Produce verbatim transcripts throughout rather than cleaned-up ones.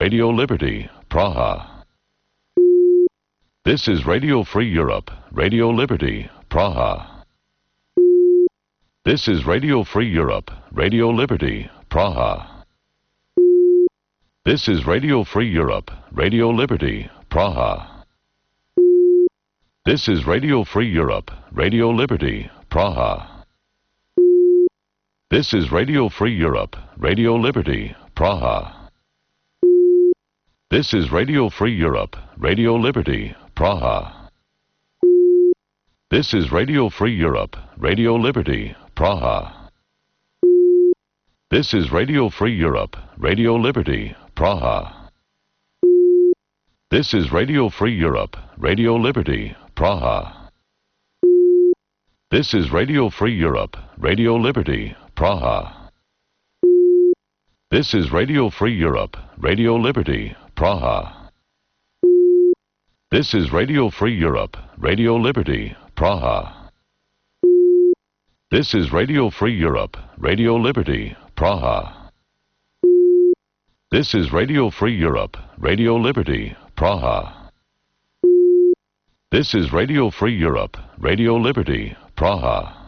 Radio Liberty, Praha. This is Radio Free Europe, Radio Liberty, Praha. This is Radio Free Europe, Radio Liberty, Praha. This is Radio Free Europe, Radio Liberty, Praha. This is Radio Free Europe, Radio Liberty, Praha. This is Radio Free Europe, Radio Liberty, Praha. This is Radio Free Europe, Radio Liberty, Praha. This is Radio Free Europe, Radio Liberty, Praha. This is Radio Free Europe, Radio Liberty, Praha. This is Radio Free Europe, Radio Liberty, Praha. This is Radio Free Europe, Radio Liberty, Praha. This is Radio Free Europe, Radio Liberty, Praha. This is Radio Free Europe, Radio Liberty, Praha. This is Radio Free Europe, Radio Liberty, Praha. This is Radio Free Europe, Radio Liberty, Praha. This is Radio Free Europe, Radio Liberty, Praha.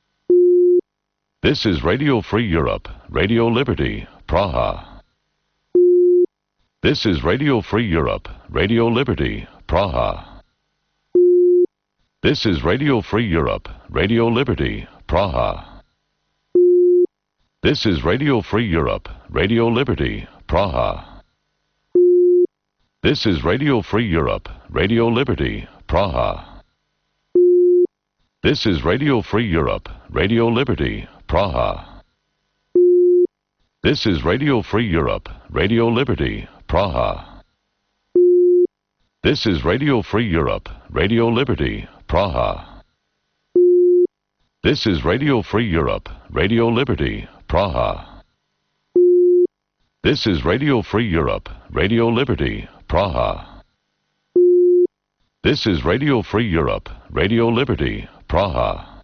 This is Radio Free Europe, Radio Liberty, Praha. This is Radio Free Europe, Radio Liberty, Praha. This is Radio Free Europe, Radio Liberty, Praha. This is Radio Free Europe, Radio Liberty, Praha. This is Radio Free Europe, Radio Liberty, Praha. This is Radio Free Europe, Radio Liberty, Praha. This is Radio Free Europe, Radio Liberty, Praha. This is Radio Free Europe, Radio Liberty, Praha. This is Radio Free Europe, Radio Liberty, Praha. This is Radio Free Europe, Radio Liberty, Praha. This is Radio Free Europe, Radio Liberty, Praha.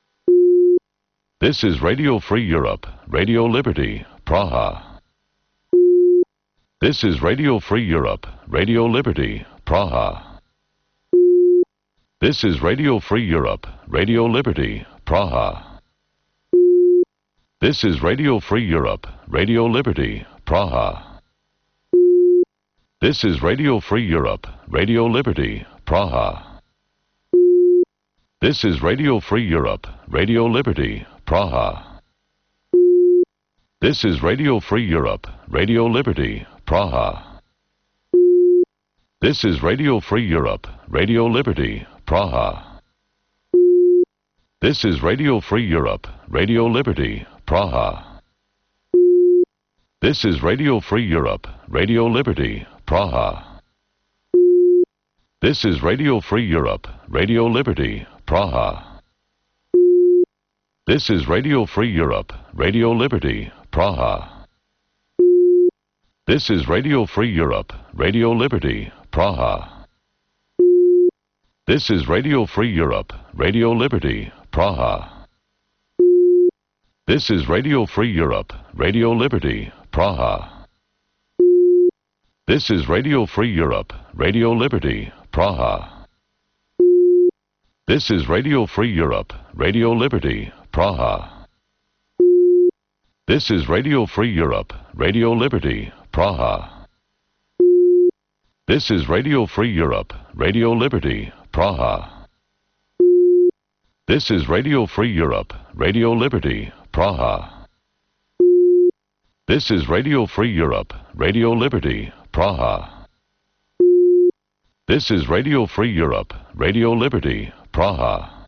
This is Radio Free Europe, Radio Liberty, Praha. This is Radio Free Europe, Radio Liberty, Praha. This is Radio Free Europe, Radio Liberty, Praha. This is Radio Free Europe, Radio Liberty, Praha. This is Radio Free Europe, Radio Liberty, Praha. This is Radio Free Europe, Radio Liberty, Praha. This is Radio Free Europe, Radio Liberty, Praha. This is Radio Free Europe, Radio Liberty, Praha. This is Radio Free Europe, Radio Liberty, Praha. This is Radio Free Europe, Radio Liberty, Praha. This is Radio Free Europe, Radio Liberty, Praha. This is Radio Free Europe, Radio Liberty, Praha. This is Radio Free Europe, Radio Liberty, Praha. This is Radio Free Europe, Radio Liberty, Praha. This is Radio Free Europe, Radio Liberty, Praha. This is Radio Free Europe, Radio Liberty, Praha. This is Radio Free Europe, Radio Liberty, Praha. This is Radio Free Europe, Radio Liberty, Praha. This is Radio Free Europe, Radio Liberty, Praha. This is Radio Free Europe, Radio Liberty, Praha. This is Radio Free Europe, Radio Liberty, Praha. This is Radio Free Europe, Radio Liberty, Praha.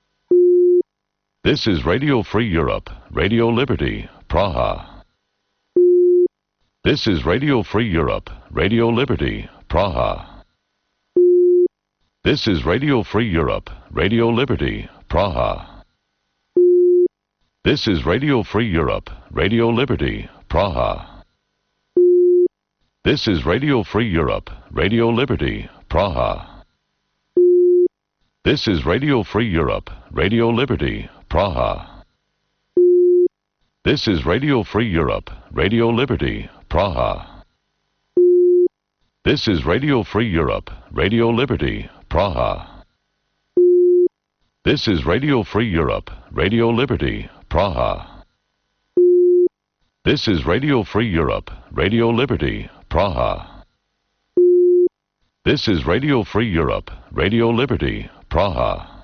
This is Radio Free Europe, Radio Liberty, Praha. This is Radio Free Europe, Radio Liberty, Praha. This is Radio Free Europe, Radio Liberty, Praha. This is Radio Free Europe, Radio Liberty, Praha. This is Radio Free Europe, Radio Liberty, Praha. This is Radio Free Europe, Radio Liberty, Praha. This is Radio Free Europe, Radio Liberty, Praha. This is Radio Free Europe, Radio Liberty, Praha. This is Radio Free Europe, Radio Liberty, Praha. This is Radio Free Europe, Radio Liberty, Praha. This is Radio Free Europe, Radio Liberty, Praha.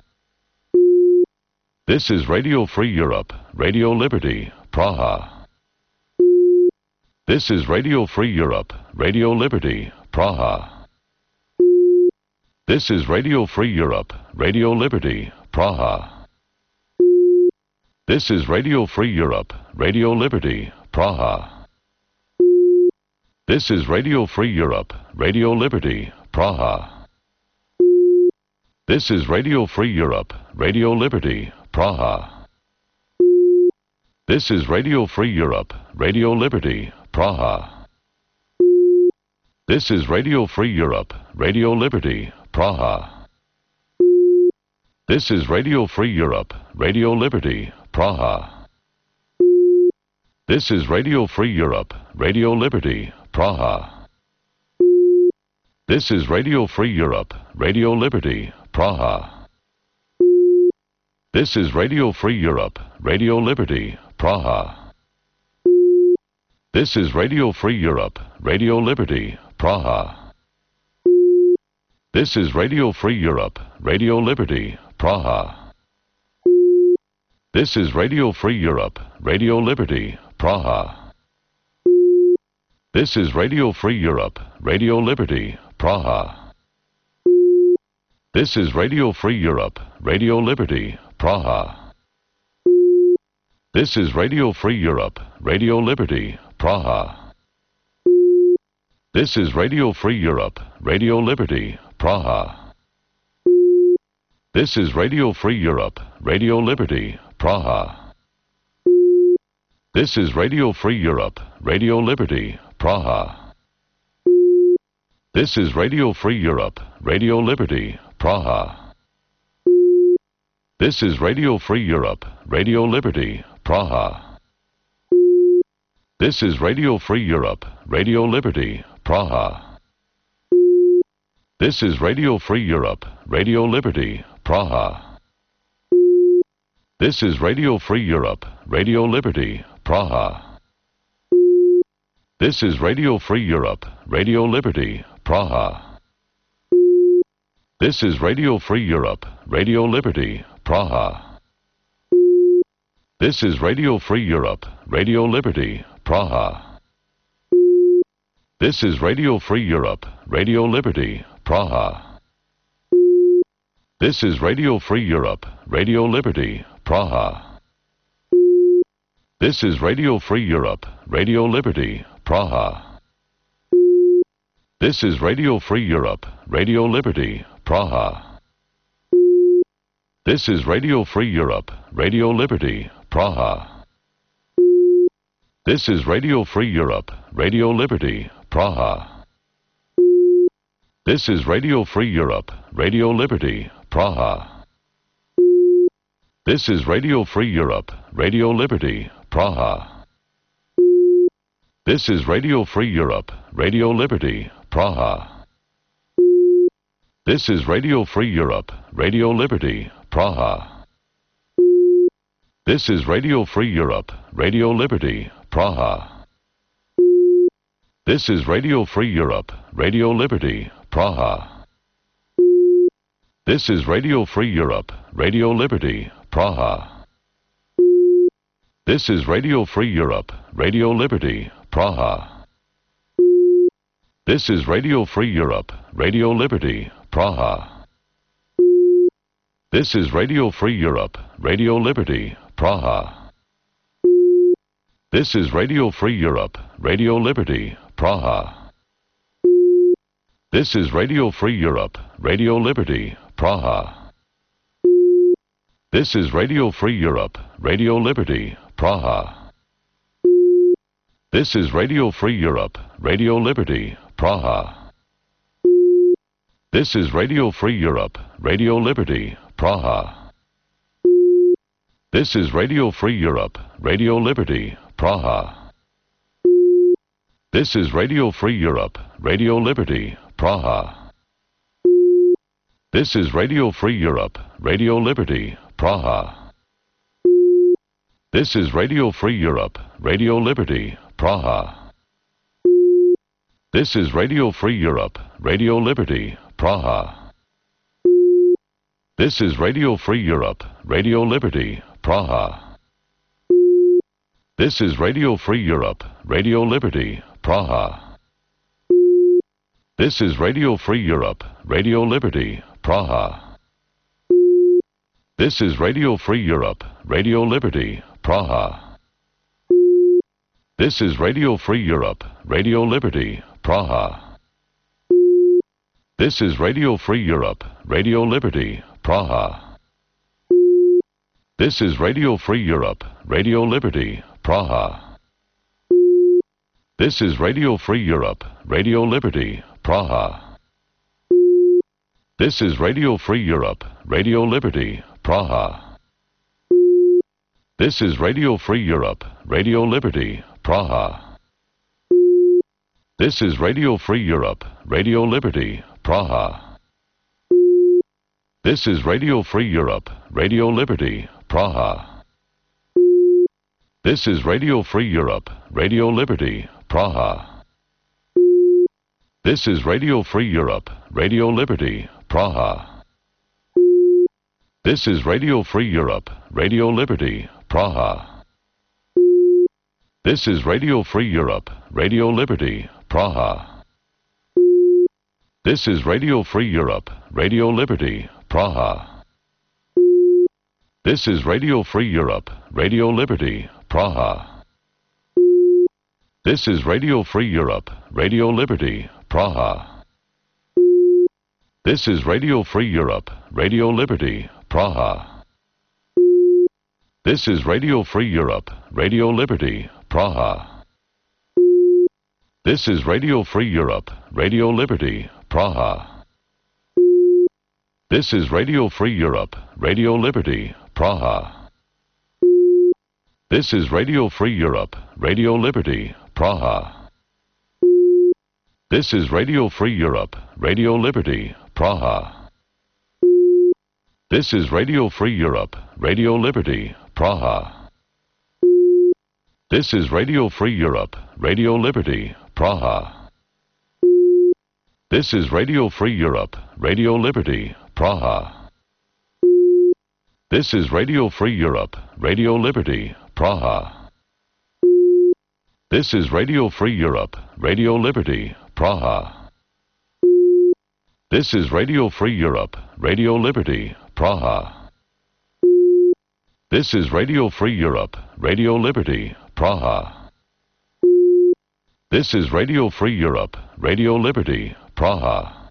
This is Radio Free Europe, Radio Liberty, Praha. This is Radio Free Europe, Radio Liberty, Praha. This is Radio Free Europe, Radio Liberty, Praha. This is Radio Free Europe, Radio Liberty, Praha. This is Radio Free Europe, Radio Liberty, Praha. This is Radio Free Europe, Radio Liberty, Praha. This is Radio Free Europe, Radio Liberty, Praha. This is Radio Free Europe, Radio Liberty, Praha. This is Radio Free Europe, Radio Liberty, Praha. This is Radio Free Europe, Radio Liberty, Praha. This is Radio Free Europe, Radio Liberty, Praha. This is Radio Free Europe, Radio Liberty, Praha. This is Radio Free Europe, Radio Liberty, Praha. This is Radio Free Europe, Radio Liberty, Praha. This is Radio Free Europe, Radio Liberty, Praha. This is Radio Free Europe, Radio Liberty, Praha. This is Radio Free Europe, Radio Liberty, Praha. This is Radio Free Europe, Radio Liberty, Praha. This is Radio Free Europe, Radio Liberty, Praha. This is Radio Free Europe, Radio Liberty, Praha. This is Radio Free Europe, Radio Liberty, Praha. This is Radio Free Europe, Radio Liberty, Praha. This is Radio Free Europe, Radio Liberty, Praha. This is Radio Free Europe, Radio Liberty, Praha. This is Radio Free Europe, Radio Liberty, Praha. This is Radio Free Europe, Radio Liberty, Praha. This is Radio Free Europe, Radio Liberty, Praha. This is Radio Free Europe, Radio Liberty, Praha. This is Radio Free Europe, Radio Liberty, Praha. This is Radio Free Europe, Radio Liberty, Praha. This is Radio Free Europe, Radio Liberty, Praha. This is Radio Free Europe, Radio Liberty, Praha. This is Radio Free Europe, Radio Liberty, Praha. This is Radio Free Europe, Radio Liberty, Praha. This is Radio Free Europe, Radio Liberty, Praha. This is Radio Free Europe, Radio Liberty, Praha. This is Radio Free Europe, Radio Liberty, Praha. This is Radio Free Europe, Radio Liberty, Praha. This is Radio Free Europe, Radio Liberty, Praha. This is Radio Free Europe, Radio Liberty, Praha. This is Radio Free Europe, Radio Liberty, Praha. This is Radio Free Europe, Radio Liberty, Praha. This is Radio Free Europe, Radio Liberty, Praha. This is Radio Free Europe, Radio Liberty, Praha. This is Radio Free Europe, Radio Liberty, Praha. This is Radio Free Europe, Radio Liberty, Praha. This is Radio Free Europe, Radio Liberty, Praha. This is Radio Free Europe, Radio Liberty, Praha. This is Radio Free Europe, Radio Liberty, Praha. This is Radio Free Europe, Radio Liberty, Praha. This is Radio Free Europe, Radio Liberty, Praha. This is Radio Free Europe, Radio Liberty, Praha. This is Radio Free Europe, Radio Liberty, Praha. This is Radio Free Europe, Radio Liberty, Praha. This is Radio Free Europe, Radio Liberty, Praha. This is Radio Free Europe, Radio Liberty, Praha. This is Radio Free Europe, Radio Liberty, Praha. This is Radio Free Europe, Radio Liberty, Praha. This is Radio Free Europe, Radio Liberty, Praha. This is Radio Free Europe, Radio Liberty, Praha. This is Radio Free Europe, Radio Liberty, Praha. This is Radio Free Europe, Radio Liberty, Praha. This is Radio Free Europe, Radio Liberty, Praha. This is Radio Free Europe, Radio Liberty, Praha. This is Radio Free Europe, Radio Liberty, Praha. This is Radio Free Europe, Radio Liberty, Praha. This is Radio Free Europe, Radio Liberty, Praha. This is Radio Free Europe, Radio Liberty, Praha. This is Radio Free Europe, Radio Liberty, Praha. This is Radio Free Europe, Radio Liberty, Praha. This is Radio Free Europe, Radio Liberty, Praha. This is Radio Free Europe, Radio Liberty, Praha. This is Radio Free Europe, Radio Liberty, Praha. This is Radio Free Europe, Radio Liberty, Praha. This is Radio Free Europe, Radio Liberty, Praha. This is Radio Free Europe, Radio Liberty, Praha. This is Radio Free Europe, Radio Liberty, Praha. This is Radio Free Europe, Radio Liberty, Praha. This is Radio Free Europe, Radio Liberty, Praha. This is Radio Free Europe, Radio Liberty, Praha. This is Radio Free Europe, Radio Liberty, Praha. This is Radio Free Europe, Radio Liberty, Praha. This is Radio Free Europe, Radio Liberty, Praha. This is Radio Free Europe, Radio Liberty, Praha. This is Radio Free Europe, Radio Liberty, Praha. This is Radio Free Europe, Radio Liberty, Praha. This is Radio Free Europe, Radio Liberty, Praha. This is Radio Free Europe, Radio Liberty, Praha.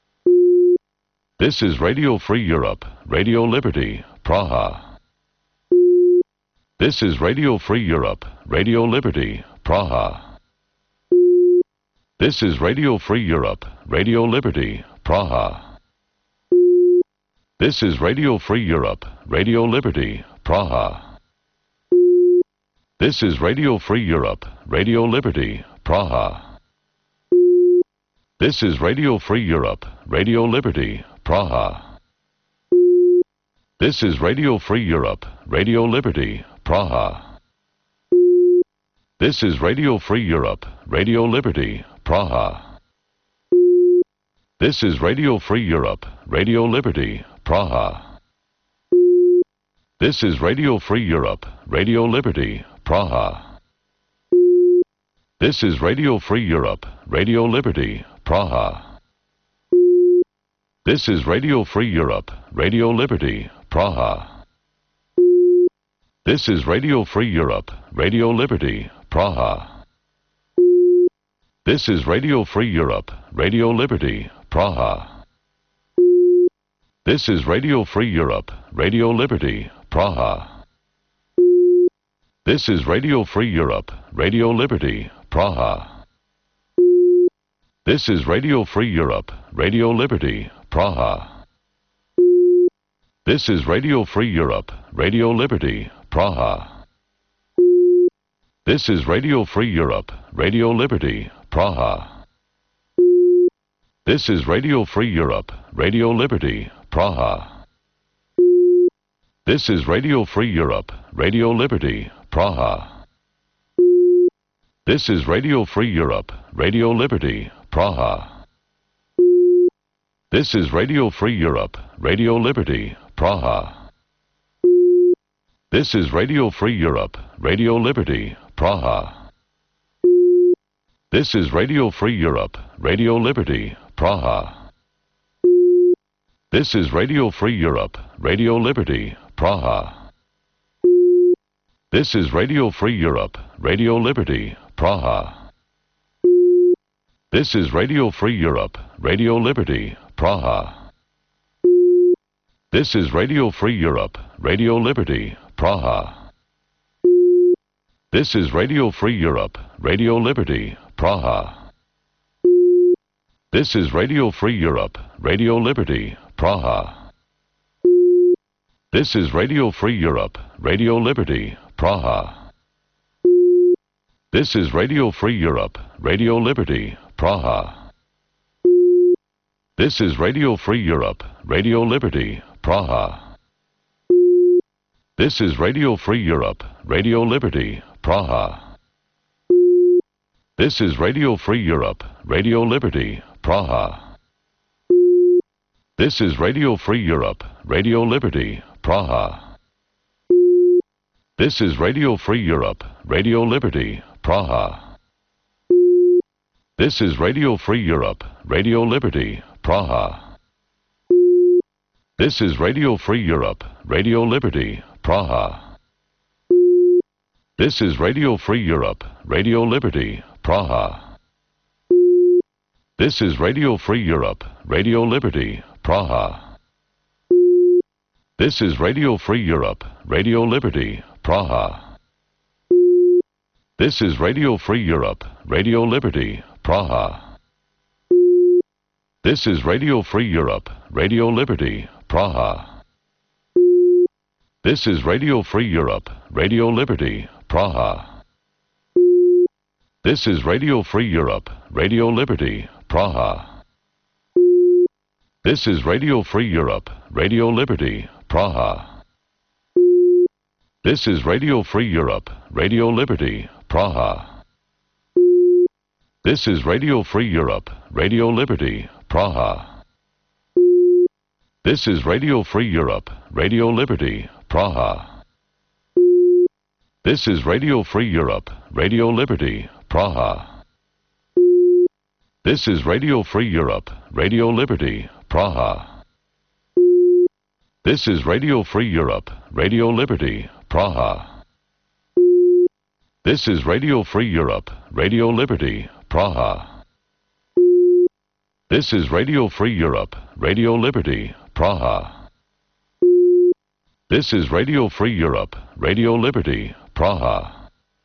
This is Radio Free Europe, Radio Liberty, Praha. This is Radio Free Europe, Radio Liberty, Praha. This is Radio Free Europe, Radio Liberty, Praha. This is Radio Free Europe, Radio Liberty, Praha. This is Radio Free Europe, Radio Liberty, Praha. This is Radio Free Europe, Radio Liberty, Praha. This is Radio Free Europe, Radio Liberty, Praha. This is Radio Free Europe, Radio Liberty, Praha. This is Radio Free Europe, Radio Liberty, Praha. This is Radio Free Europe, Radio Liberty, Praha. This is Radio Free Europe, Radio Liberty, Praha. This is Radio Free Europe, Radio Liberty, Praha. This is Radio Free Europe, Radio Liberty, Praha. This is Radio Free Europe, Radio Liberty, Praha. This is Radio Free Europe, Radio Liberty, Praha. This is Radio Free Europe, Radio Liberty, Praha. This is Radio Free Europe, Radio Liberty, Praha. This is Radio Free Europe, Radio Liberty, Praha. This is Radio Free Europe, Radio Liberty, Praha. This is Radio Free Europe, Radio Liberty, Praha. This is Radio Free Europe, Radio Liberty, Praha. This is Radio Free Europe, Radio Liberty, Praha. This is Radio Free Europe, Radio Liberty, Praha. This is Radio Free Europe, Radio Liberty, Praha. This is Radio Free Europe, Radio Liberty, Praha. This is Radio Free Europe, Radio Liberty, Praha. This is Radio Free Europe, Radio Liberty, Praha. This is Radio Free Europe, Radio Liberty, Praha. This is Radio Free Europe, Radio Liberty, Praha. This is Radio Free Europe, Radio Liberty, Praha. This is Radio Free Europe, Radio Liberty, Praha. This is Radio Free Europe, Radio Liberty, Praha. This is Radio Free Europe, Radio Liberty, Praha. This is Radio Free Europe, Radio Liberty, Praha. This is Radio Free Europe, Radio Liberty, Praha. This is Radio Free Europe, Radio Liberty, Praha. This is Radio Free Europe, Radio Liberty, Praha. This is Radio Free Europe, Radio Liberty, Praha. This is Radio Free Europe, Radio Liberty, Praha. This is Radio Free Europe, Radio Liberty, Praha. This is Radio Free Europe, Radio Liberty, Praha. This is Radio Free Europe, Radio Liberty, Praha. This is Radio Free Europe, Radio Liberty, Praha. This is Radio Free Europe, Radio Liberty, Praha. This is Radio Free Europe, Radio Liberty, Praha. This is Radio Free Europe, Radio Liberty, Praha. This is Radio Free Europe, Radio Liberty, Praha. This is Radio Free Europe, Radio Liberty, Praha. This is Radio Free Europe, Radio Liberty, Praha. This is Radio Free Europe, Radio Liberty, Praha. This is Radio Free Europe, Radio Liberty, Praha. This is Radio Free Europe, Radio Liberty, Praha. This is Radio Free Europe, Radio Liberty, Praha. This is Radio Free Europe, Radio Liberty, Praha. This is Radio Free Europe, Radio Liberty, Praha. This is Radio Free Europe, Radio Liberty, Praha. This is Radio Free Europe, Radio Liberty, Praha.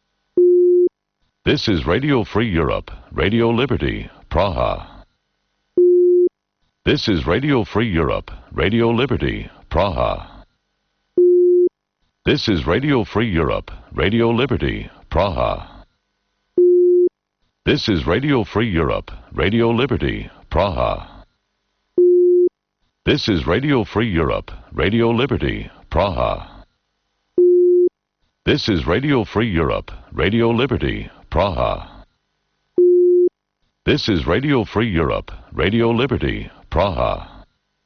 This is Radio Free Europe, Radio Liberty, Praha. This is Radio Free Europe, Radio Liberty, Praha. This is Radio Free Europe, Radio Liberty, Praha. This is Radio Free Europe, Radio Liberty, Praha. This is Radio Free Europe, Radio Liberty, Praha. This is Radio Free Europe, Radio Liberty, Praha. This is Radio Free Europe, Radio Liberty, Praha.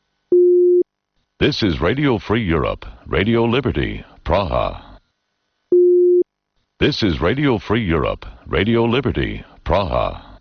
This is Radio Free Europe, Radio Liberty, Praha. This is Radio Free Europe, Radio Liberty, Praha.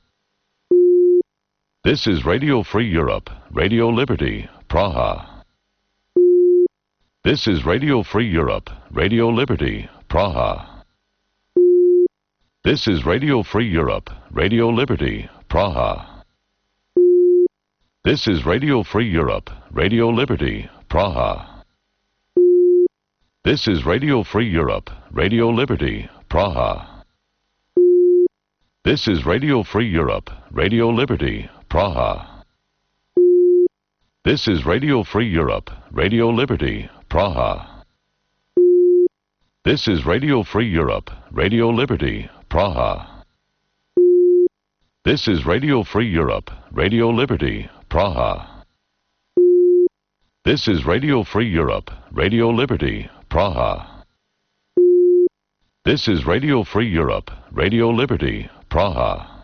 This is Radio Free Europe, Radio Liberty, Praha. This is Radio Free Europe, Radio Liberty, Praha. This is Radio Free Europe, Radio Liberty, Praha. This is Radio Free Europe, Radio Liberty, Praha. This is Radio Free Europe, Radio Liberty, Praha. This is Radio Free Europe, Radio Liberty, Praha. This is Radio Free Europe, Radio Liberty, Praha. This is Radio Free Europe, Radio Liberty, Praha. This is Radio Free Europe, Radio Liberty, Praha. This is Radio Free Europe, Radio Liberty, Praha. This is Radio Free Europe, Radio Liberty, Praha.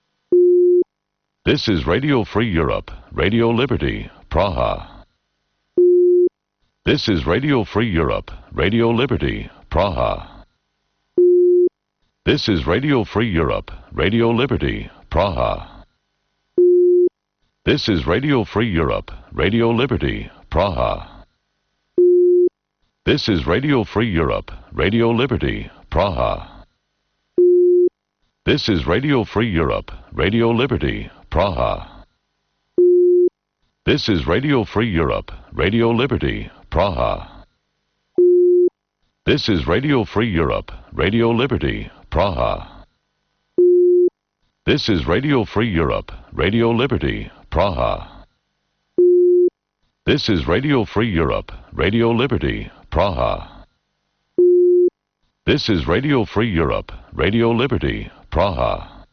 This is Radio Free Europe, Radio Liberty, Praha. This is Radio Free Europe, Radio Liberty, Praha. This is Radio Free Europe, Radio Liberty, Praha. This is Radio Free Europe, Radio Liberty, Praha. This is Radio Free Europe, Radio Liberty, Praha. This is Radio Free Europe, Radio Liberty, Praha. This is Radio Free Europe, Radio Liberty, Praha. This is Radio Free Europe, Radio Liberty, Praha. This is Radio Free Europe, Radio Liberty, Praha. This is Radio Free Europe, Radio Liberty, Praha. This is Radio Free Europe, Radio Liberty, Praha.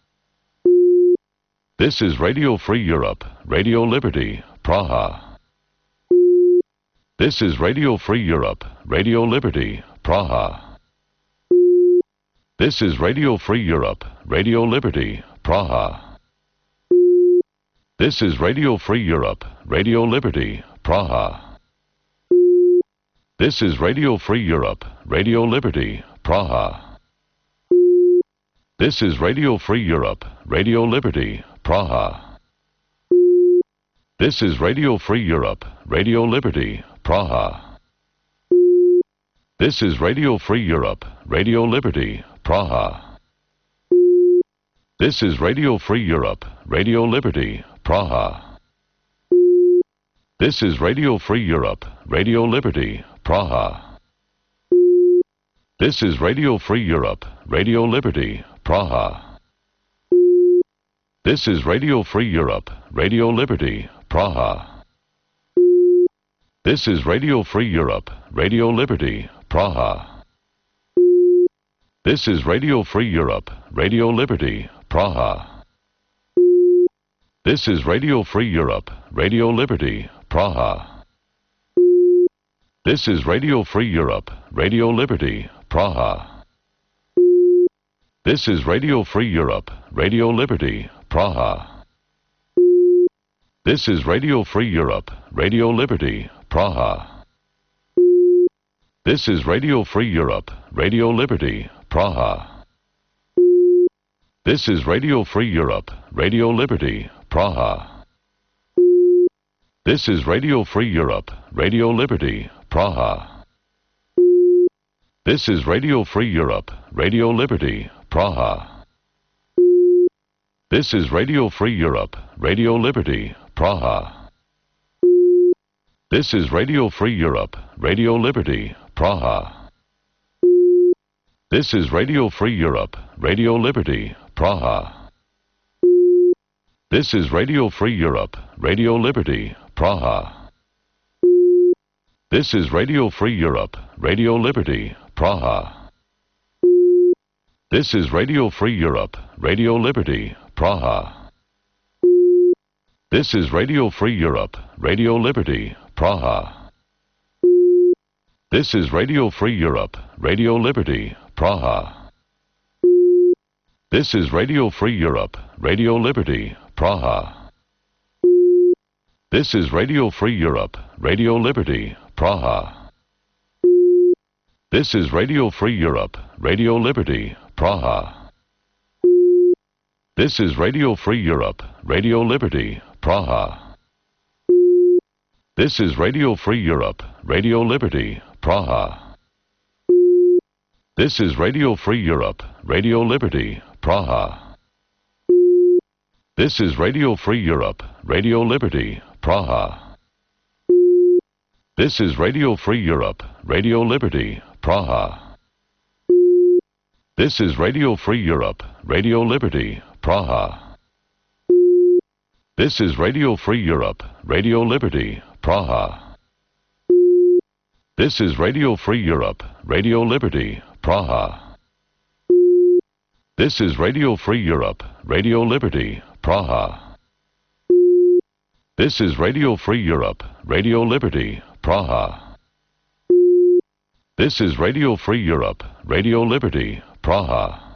This is Radio Free Europe, Radio Liberty, Praha. This is Radio Free Europe, Radio Liberty, Praha. This is Radio Free Europe, Radio Liberty, Praha. This is Radio Free Europe, Radio Liberty, Praha. This is Radio Free Europe, Radio Liberty, Praha. This is Radio Free Europe, Radio Liberty, Praha. This is Radio Free Europe, Radio Liberty, Praha. This is Radio Free Europe, Radio Liberty, Praha. This is Radio Free Europe, Radio Liberty, Praha. This is Radio Free Europe, Radio Liberty, Praha. This is Radio Free Europe, Radio Liberty, Praha. This is Radio Free Europe, Radio Liberty, Praha. This is Radio Free Europe, Radio Liberty, Praha. This is Radio Free Europe, Radio Liberty, Praha. This is Radio Free Europe, Radio Liberty, Praha. This is Radio Free Europe, Radio Liberty, Praha. This is Radio Free Europe, Radio Liberty, Praha. This is Radio Free Europe, Radio Liberty, Praha. This is Radio Free Europe, Radio Liberty, Praha. This is Radio Free Europe, Radio Liberty, Praha. This is Radio Free Europe, Radio Liberty, Praha. This is Radio Free Europe, Radio Liberty, Praha. This is Radio Free Europe, Radio Liberty, Praha. This is Radio Free Europe, Radio Liberty, Praha. This is Radio Free Europe, Radio Liberty, Praha. This is Radio Free Europe, Radio Liberty, Praha. This is Radio Free Europe, Radio Liberty, Praha. This is Radio Free Europe, Radio Liberty, Praha. This is Radio Free Europe, Radio Liberty, Praha. This is Radio Free Europe, Radio Liberty, Praha. This is Radio Free Europe, Radio Liberty, Praha. This is Radio Free Europe, Radio Liberty, Praha. This is Radio Free Europe, Radio Liberty, Praha. This is Radio Free Europe, Radio Liberty, Praha. This is Radio Free Europe, Radio Liberty, Praha. This is Radio Free Europe, Radio Liberty, Praha. This is Radio Free Europe, Radio Liberty, Praha. This is Radio Free Europe, Radio Liberty, Praha. This is Radio Free Europe, Radio Liberty, Praha. This is Radio Free Europe, Radio Liberty, Praha. This is Radio Free Europe, Radio Liberty, Praha. This is Radio Free Europe, Radio Liberty, Praha. This is Radio Free Europe, Radio Liberty, Praha. This is Radio Free Europe, Radio Liberty, Praha.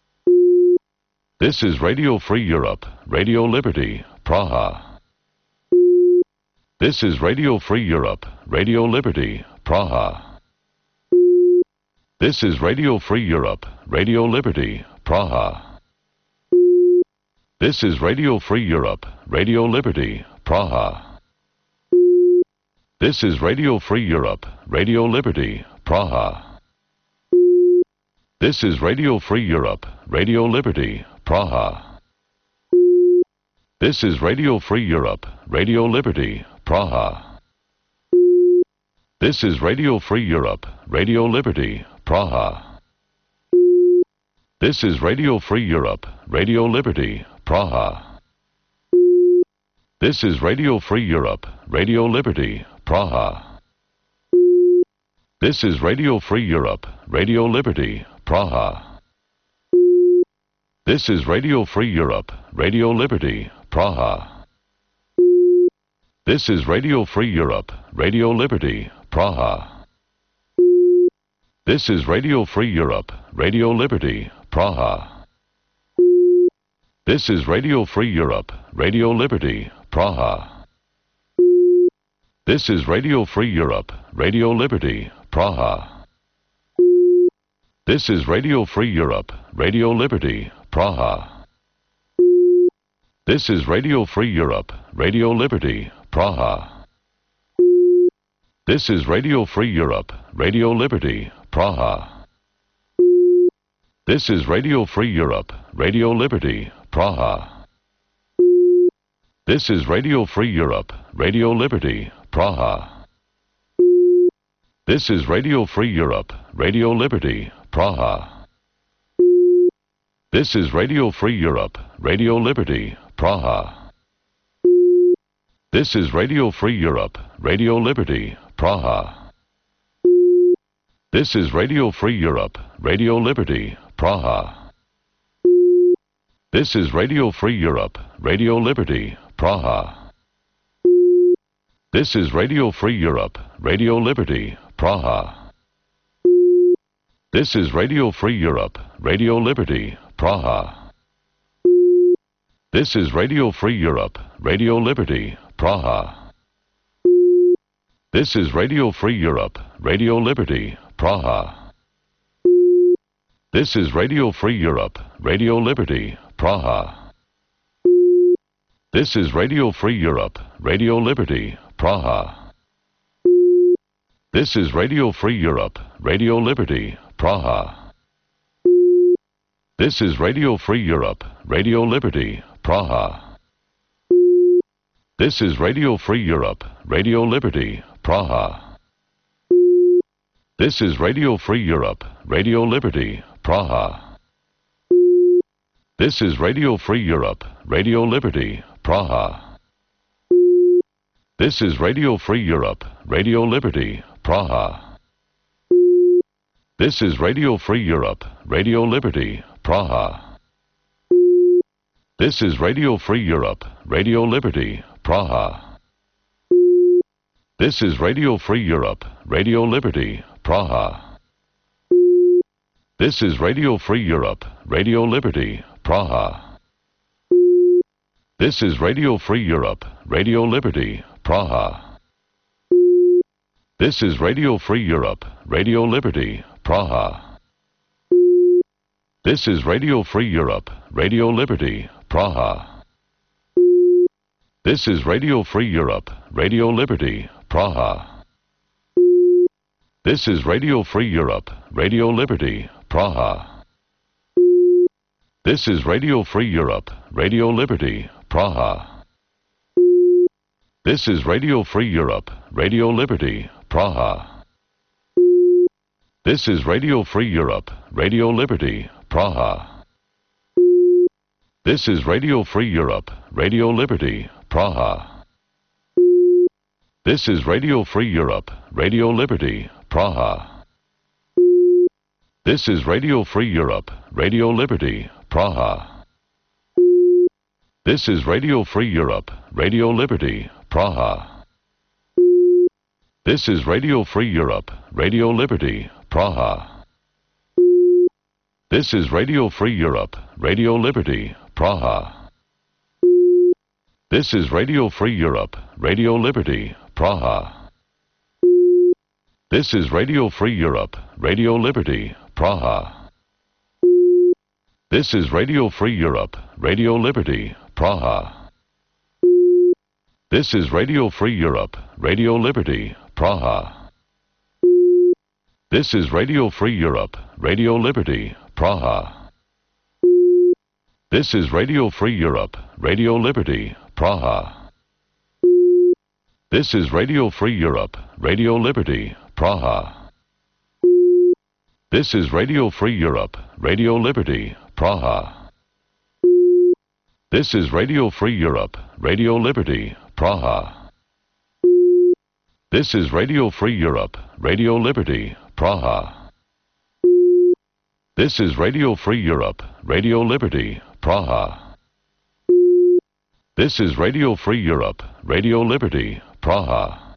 This is Radio Free Europe, Radio Liberty, Praha. This is Radio Free Europe, Radio Liberty, Praha. This is Radio Free Europe, Radio Liberty, Praha. This is Radio Free Europe, Radio Liberty, Praha. This is Radio Free Europe, Radio Liberty, Praha. This is Radio Free Europe, Radio Liberty, Praha. This is Radio Free Europe, Radio Liberty, Praha. This is Radio Free Europe, Radio Liberty, Praha. This is Radio Free Europe, Radio Liberty, Praha. This is Radio Free Europe, Radio Liberty, Praha. This is Radio Free Europe, Radio Liberty, Praha. This is Radio Free Europe, Radio Liberty, Praha. This is Radio Free Europe, Radio Liberty, Praha. This is Radio Free Europe, Radio Liberty, Praha. This is Radio Free Europe, Radio Liberty, Praha. This is Radio Free Europe, Radio Liberty, Praha. This is Radio Free Europe, Radio Liberty, Praha. This is Radio Free Europe, Radio Liberty, Praha. This is Radio Free Europe, Radio Liberty, Praha. This is Radio Free Europe, Radio Liberty, Praha. This is Radio Free Europe, Radio Liberty, Praha. This is Radio Free Europe, Radio Liberty, Praha. This is Radio Free Europe, Radio Liberty, Praha. This is Radio Free Europe, Radio Liberty, Praha. This is Radio Free Europe, Radio Liberty, Praha. This is Radio Free Europe, Radio Liberty, Praha. This is Radio Free Europe, Radio Liberty, Praha. This is Radio Free Europe, Radio Liberty, Praha. This is Radio Free Europe, Radio Liberty, Praha. This is Radio Free Europe, Radio Liberty, Praha. This is Radio Free Europe, Radio Liberty, Praha. This is Radio Free Europe, Radio Liberty, Praha. This is Radio Free Europe, Radio Liberty, Praha. This is Radio Free Europe, Radio Liberty, Praha. This is Radio Free Europe, Radio Liberty, Praha. This is Radio Free Europe, Radio Liberty, Praha. This is Radio Free Europe, Radio Liberty, Praha. This is Radio Free Europe, Radio Liberty, Praha. This is Radio Free Europe, Radio Liberty, Praha. This is Radio Free Europe, Radio Liberty, Praha. This is Radio Free Europe, Radio Liberty, Praha. This is Radio Free Europe, Radio Liberty, Praha. This is Radio Free Europe, Radio Liberty, Praha. This is Radio Free Europe, Radio Liberty, Praha. This is Radio Free Europe, Radio Liberty, Praha. This is Radio Free Europe, Radio Liberty, Praha. This is Radio Free Europe, Radio Liberty, Praha. This is Radio Free Europe, Radio Liberty, Praha. This is Radio Free Europe, Radio Liberty, Praha. This is Radio Free Europe, Radio Liberty, Praha. This is Radio Free Europe, Radio Liberty, Praha. This is Radio Free Europe, Radio Liberty, Praha. This is Radio Free Europe, Radio Liberty, Praha. This is Radio Free Europe, Radio Liberty, Praha. This is Radio Free Europe, Radio Liberty, Praha. This is Radio Free Europe, Radio Liberty, Praha. This is Radio Free Europe, Radio Liberty, Praha. This is Radio Free Europe, Radio Liberty, Praha. This is Radio Free Europe, Radio Liberty, Praha. This is Radio Free Europe, Radio Liberty, Praha. This is Radio Free Europe, Radio Liberty, Praha. This is Radio Free Europe, Radio Liberty, Praha. This is Radio Free Europe, Radio Liberty, Praha. This is Radio Free Europe, Radio Liberty, Praha. This is Radio Free Europe, Radio Liberty, Praha. This is Radio Free Europe, Radio Liberty, Praha. This is Radio Free Europe, Radio Liberty, Praha. This is Radio Free Europe, Radio Liberty, Praha.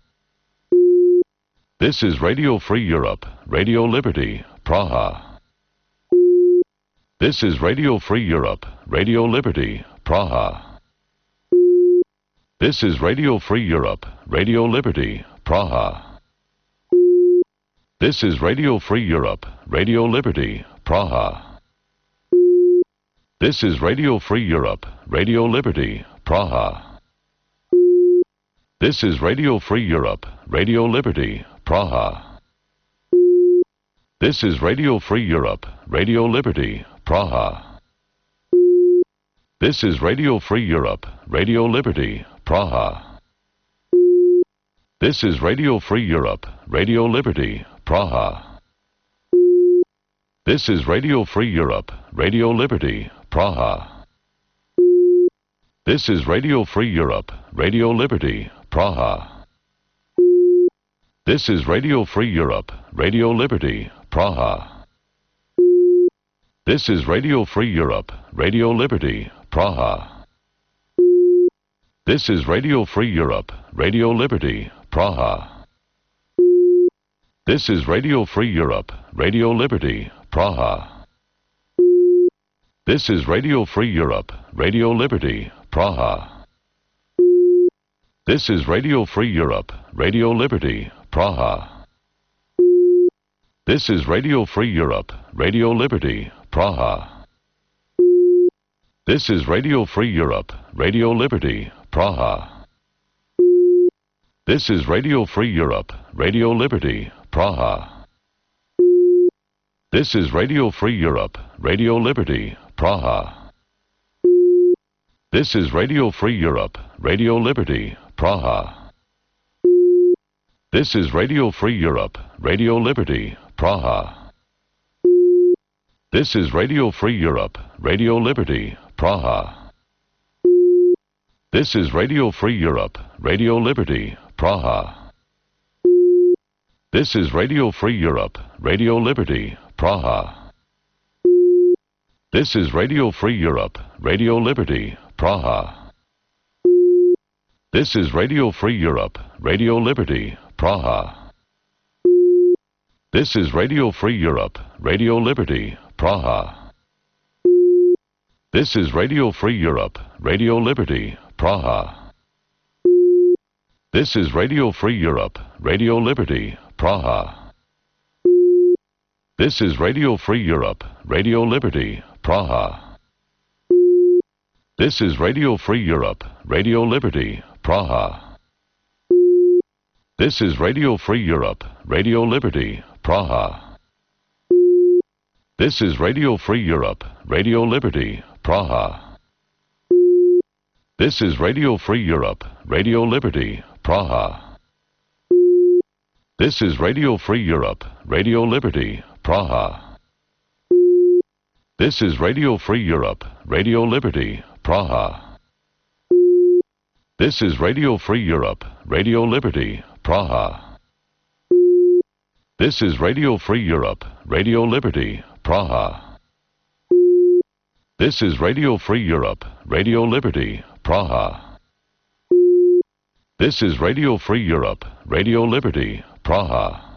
This is Radio Free Europe, Radio Liberty, Praha. This is Radio Free Europe, Radio Liberty, Praha. This is Radio Free Europe, Radio Liberty, Praha. This is Radio Free Europe, Radio Liberty, Praha. This is Radio Free Europe, Radio Liberty, Praha. This is Radio Free Europe, Radio Liberty, Praha. This is Radio Free Europe, Radio Liberty, Praha. This is Radio Free Europe, Radio Liberty, Praha. This is Radio Free Europe, Radio Liberty, Praha. This is Radio Free Europe, Radio Liberty, Praha. This is Radio Free Europe, Radio Liberty, Praha. This is Radio Free Europe, Radio Liberty, Praha. This is Radio Free Europe, Radio Liberty, Praha. This is Radio Free Europe, Radio Liberty, Praha. This is Radio Free Europe, Radio Liberty, Praha. This is Radio Free Europe, Radio Liberty, Praha. This is Radio Free Europe, Radio Liberty, Praha. This is Radio Free Europe, Radio Liberty, Praha. This is Radio Free Europe, Radio Liberty, Praha. This is Radio Free Europe, Radio Liberty, Praha. This is Radio Free Europe, Radio Liberty, Praha. This is Radio Free Europe, Radio Liberty, Praha. This is Radio Free Europe, Radio Liberty, Praha. This is Radio Free Europe, Radio Liberty, Praha. This is Radio Free Europe, Radio Liberty, Praha. This is Radio Free Europe, Radio Liberty, Praha. This is Radio Free Europe, Radio Liberty, Praha. This is Radio Free Europe, Radio Liberty, Praha. This is Radio Free Europe, Radio Liberty, Praha. This is Radio Free Europe, Radio Liberty, Praha. This is Radio Free Europe, Radio Liberty, Praha. This is Radio Free Europe, Radio Liberty, Praha. This is Radio Free Europe, Radio Liberty, Praha. This is Radio Free Europe, Radio Liberty, Praha. This is Radio Free Europe, Radio Liberty, Praha. This is Radio Free Europe, Radio Liberty, Praha. This is Radio Free Europe, Radio Liberty, Praha. This is Radio Free Europe, Radio Liberty, Praha. This is Radio Free Europe, Radio Liberty, Praha. This is Radio Free Europe, Radio Liberty, Praha. This is Radio Free Europe, Radio Liberty, Praha. This is Radio Free Europe, Radio Liberty, Praha.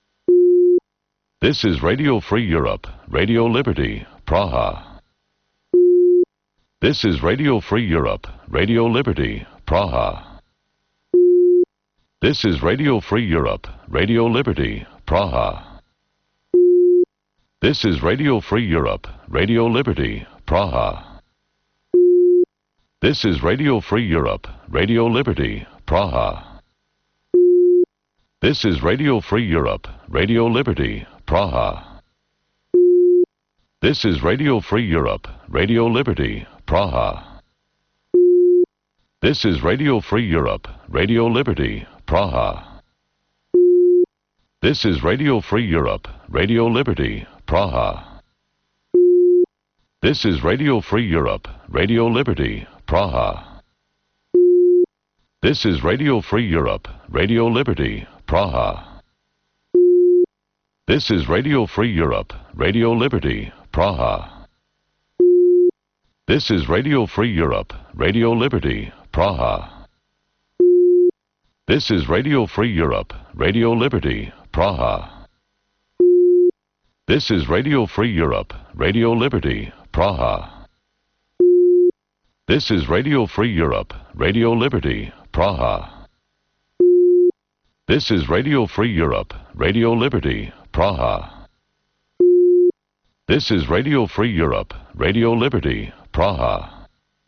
This is Radio Free Europe, Radio Liberty, Praha. This is Radio Free Europe, Radio Liberty, Praha. This is Radio Free Europe, Radio Liberty, Praha. This is Radio Free Europe, Radio Liberty, Praha. This is Radio Free Europe, Radio Liberty, Praha. This is Radio Free Europe, Radio Liberty, Praha. This is Radio Free Europe, Radio Liberty, Praha. This is Radio Free Europe, Radio Liberty, Praha. This is Radio Free Europe, Radio Liberty, Praha. This is Radio Free Europe, Radio Liberty, Praha. This is Radio Free Europe, Radio Liberty, Praha. This is Radio Free Europe, Radio Liberty, Praha. This is Radio Free Europe, Radio Liberty, Praha. This is Radio Free Europe, Radio Liberty, Praha. This is Radio Free Europe, Radio Liberty, Praha. This is Radio Free Europe, Radio Liberty, Praha. This is Radio Free Europe, Radio Liberty, Praha. This is Radio Free Europe, Radio Liberty, Praha.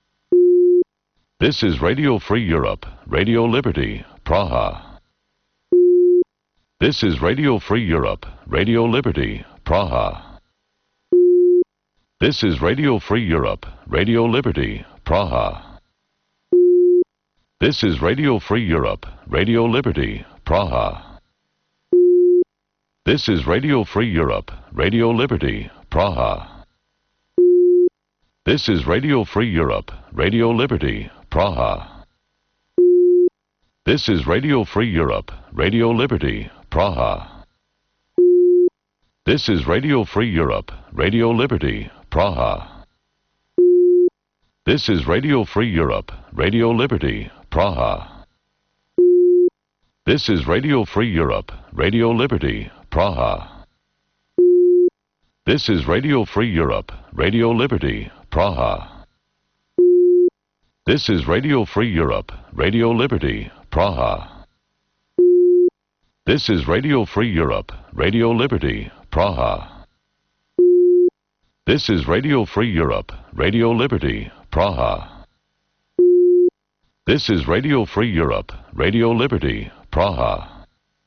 This is Radio Free Europe, Radio Liberty, Praha. This is Radio Free Europe, Radio Liberty, Praha. This is Radio Free Europe, Radio Liberty, Praha. This is Radio Free Europe, Radio Liberty, Praha. This is Radio Free Europe, Radio Liberty, Praha. This is Radio Free Europe, Radio Liberty, Praha. This is Radio Free Europe, Radio Liberty, Praha. This is Radio Free Europe, Radio Liberty, Praha. This is Radio Free Europe, Radio Liberty, Praha. This is Radio Free Europe, Radio Liberty, Praha. This is Radio Free Europe, Radio Liberty, Praha. This is Radio Free Europe, Radio Liberty, Praha. This is Radio Free Europe, Radio Liberty, Praha. This is Radio Free Europe, Radio Liberty, Praha. This is Radio Free Europe, Radio Liberty, Praha.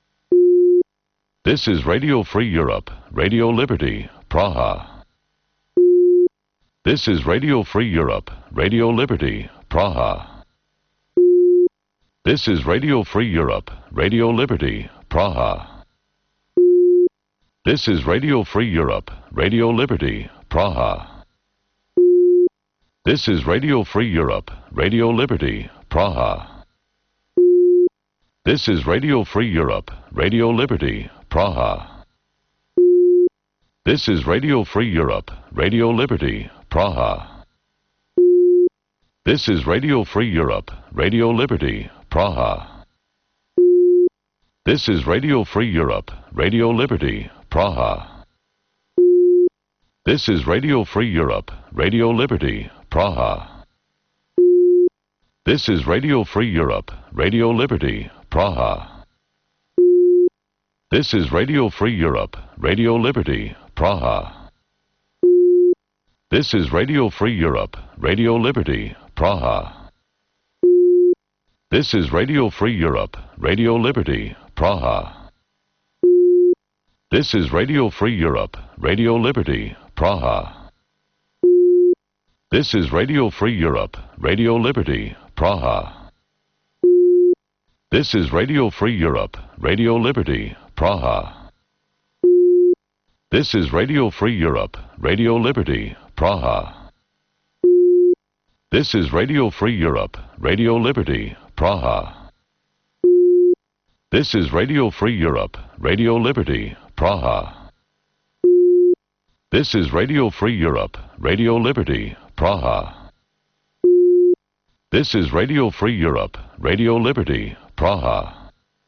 This is Radio Free Europe, Radio Liberty, Praha. This is Radio Free Europe, Radio Liberty, Praha. This is Radio Free Europe, Radio Liberty, Praha. This is Radio Free Europe, Radio Liberty, Praha. This is Radio Free Europe, Radio Liberty, Praha. This is Radio Free Europe, Radio Liberty, Praha. This is Radio Free Europe, Radio Liberty, Praha. This is Radio Free Europe, Radio Liberty, Praha. This is Radio Free Europe, Radio Liberty, Praha. This is Radio Free Europe, Radio Liberty, Praha. This is Radio Free Europe, Radio Liberty, Praha. This is Radio Free Europe, Radio Liberty, Praha. This is Radio Free Europe, Radio Liberty, Praha. This is Radio Free Europe, Radio Liberty, Praha. This is Radio Free Europe, Radio Liberty, Praha. This is Radio Free Europe, Radio Liberty, Praha. This is Radio Free Europe, Radio Liberty, Praha. This is Radio Free Europe, Radio Liberty, Praha. This is Radio Free Europe, Radio Liberty, Praha. This is Radio Free Europe, Radio Liberty, Praha. This is Radio Free Europe, Radio Liberty, Praha. This is Radio Free Europe, Radio Liberty, Praha.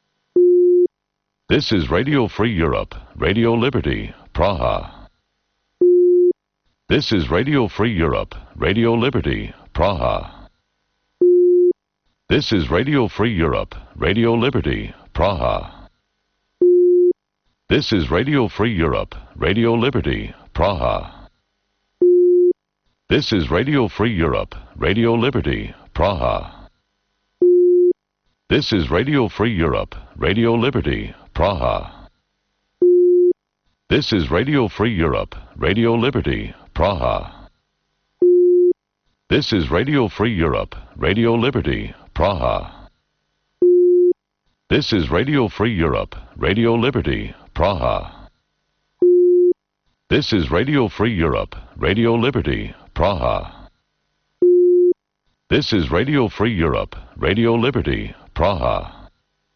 This is Radio Free Europe, Radio Liberty, Praha. This is Radio Free Europe, Radio Liberty, Praha. This is Radio Free Europe, Radio Liberty, Praha. This is Radio Free Europe, Radio Liberty, Praha. This is Radio Free Europe, Radio Liberty, Praha. This is Radio Free Europe, Radio Liberty, Praha. This is Radio Free Europe, Radio Liberty, Praha. This is Radio Free Europe, Radio Liberty, Praha. This is Radio Free Europe, Radio Liberty, Praha. This is Radio Free Europe, Radio Liberty, Praha. This is Radio Free Europe, Radio Liberty, Praha.